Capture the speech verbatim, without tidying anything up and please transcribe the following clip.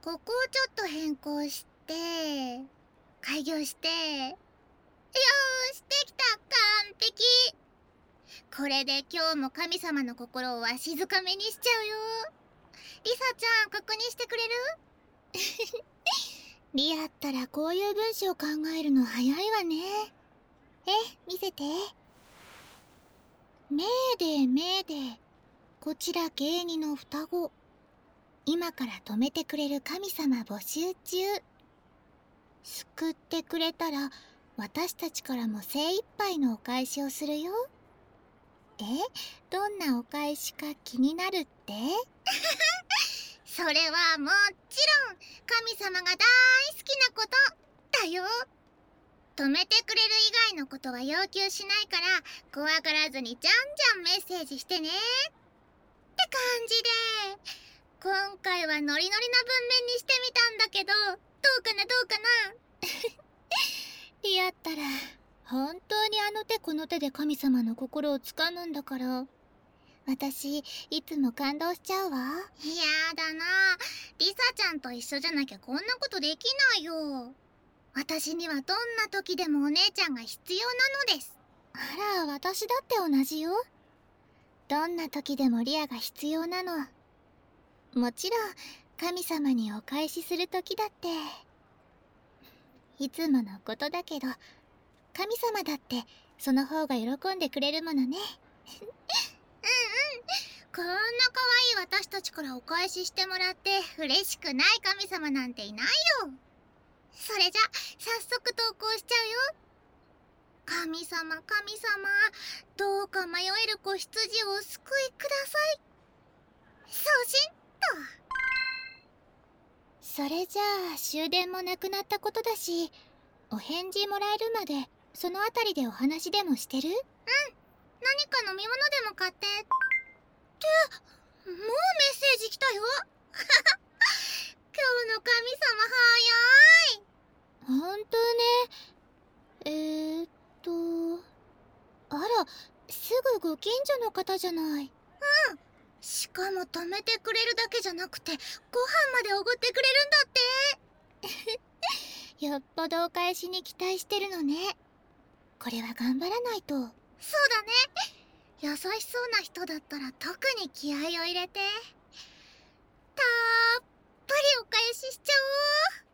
ここをちょっと変更して開業して、よーしできた、完璧。これで今日も神様の心をわしづかみにしちゃうよ。リサちゃん、確認してくれる？リアったらこういう文章考えるの早いわね。え、見せて。メーデーメーデー、こちら芸人の双子。今から止めてくれる神様募集中。救ってくれたら私たちからも精一杯のお返しをするよ。え、どんなお返しか気になるって？それはもちろん神様が大好きなことだよ。止めてくれる以外のことは要求しないから怖がらずにじゃんじゃんメッセージしてねって感じで、今回はノリノリな文面にしてみたんだけど、どうかなどうかな。リアったら本当にあの手この手で神様の心をつかむんだから、私いつも感動しちゃうわ。やだな、リサちゃんと一緒じゃなきゃこんなことできないよ。私にはどんな時でもお姉ちゃんが必要なのです。あら、私だって同じよ。どんな時でもリアが必要なの。もちろん神様にお返しする時だっていつものことだけど、神様だってその方が喜んでくれるものね。うんうん、こんな可愛い私たちからお返ししてもらって嬉しくない神様なんていないよ。それじゃ早速投稿しちゃうよ。神様神様、どうか迷える子羊をお救いください。送信っと。それじゃあ終電もなくなったことだし、お返事もらえるまでそのあたりでお話でもしてる？うん、何か飲み物でも買って。ってもうメッセージ来たよ。今日の神様早い。ほんとね。えーっとあら、すぐご近所の方じゃない。うん、しかも止めてくれるだけじゃなくてご飯までおごってくれるんだって。よっぽどお返しに期待してるのね。これは頑張らないと。そうだね、優しそうな人だったら特に気合を入れてたっぷりお返ししちゃおう。